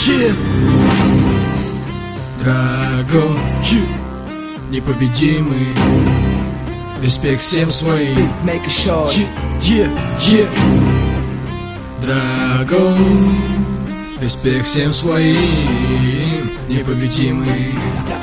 Dragon, непобедимый. Респект всем своим. Dragon, респект всем своим. Непобедимый.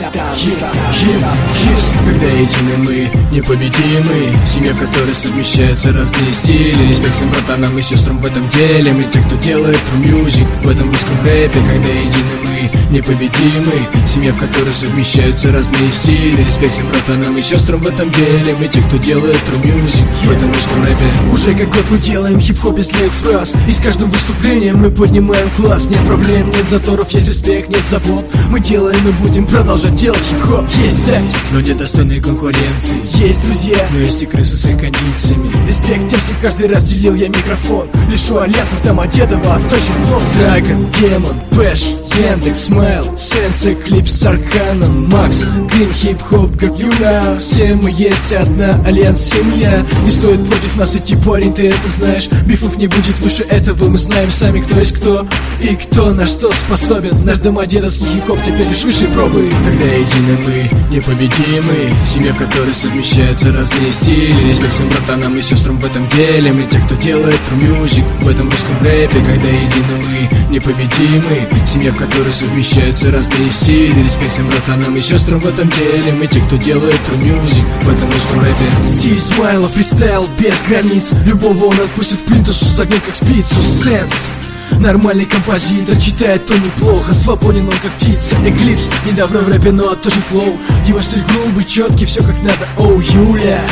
Когда едины мы, непобедимы. Семья, в которой совмещаются разные стили. Респект всем братанам и сестрам в этом деле. Мы те, кто делает true music в этом русском рэпе. Когда едины мы, непобедимы. Семья, в которой совмещаются разные стили. Респект всем братанам и сестрам в этом деле. Мы те, кто делает true music в этом русском рэпе. Уже как год мы делаем хип-хоп без длинных фраз. И с каждым выступлением мы поднимаем класс. Нет проблем, нет заторов, есть респект, нет забот. Мы делаем и будем продолжать делать хип-хоп. Есть зависть, но нет достойной конкуренции. Есть друзья, но есть и крысы с их кондициями. Респект тем, что каждый раз делил я микрофон. Лишу альянсов Домодедово, отточен флоу. Драгон, Демон, Пэш, Яндекс, Смайл, Сенсей, Клип с Арканом, Макс, Грин, хип-хоп, как Юля. Все мы есть одна, альянс, семья. Не стоит против нас идти, парень, ты это знаешь. Бифов не будет выше этого, мы знаем сами, кто есть кто. И кто на что способен. Наш домодедовский хип-хоп теперь лишь выше пробы. Когда едины мы, непобедимы. Семья, в которой совмещаются разные стили. Респект всем братанам и сестрам в этом деле. Мы те, кто делает true music в этом русском рэпе. Когда едины мы, непобедимы. Семья, в которой совмещаются разные стили. Респект всем братанам и сестрам в этом деле. Мы те, кто делает true music в этом русском рэпе. Стиль Смайла, фристайл без границ. Любого он отпустит в плинтусу, согнет как спицу. Сенс, нормальный композитор, читает то неплохо. Свободен он как птица. Эклипс, недавно в рэпе, но отточен флоу. Его стиль грубый, четкий, все как надо. Оу, Юля,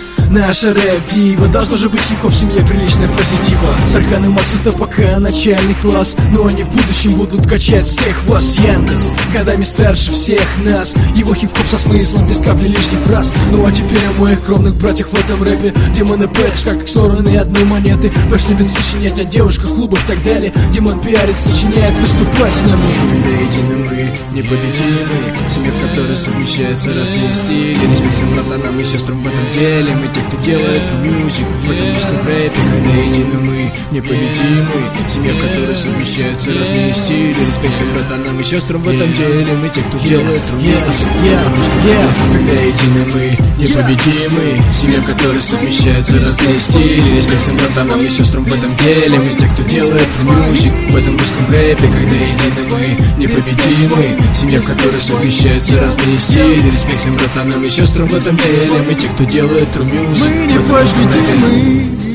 наша рэп-дива. Должно же быть хип-хоп в семье приличная позитива. Сархан и Макс это пока начальный класс, но они в будущем будут качать всех вас. Яндекс годами старше всех нас. Его хип-хоп со смыслом, без капли лишних фраз. Ну а теперь о моих кровных братьях в этом рэпе. Демон и Пэш, как стороны одной монеты. Пэш любит сочинять о девушках, клубах и так далее. Демон пиарит, сочиняет, выступать с нами. Когда едины мы, непобедимы. Семья, в которой совмещаются разные стили. Респект всем братанам и сестрам в этом деле. Мы те, кто делает true music в этом русском рэпе. Когда едины мы, непобедимы. Семья, в которой совмещаются разные стили. Респект всем братанам и сестрам в этом деле. Мы те, кто делает true music в этом русском рэпе. Когда едины мы, непобедимы. Семья, в которой совмещаются разные стили. Респект всем братанам и сестрам в этом деле. Мы те, кто делает true music в этом русском рэпе. Когда едины мы, непобедимы. Семья, в которой совмещаются разные стили. Респект всем братанам и сестрам в этом деле. Мы те, кто делает true music. Мы непобедимы.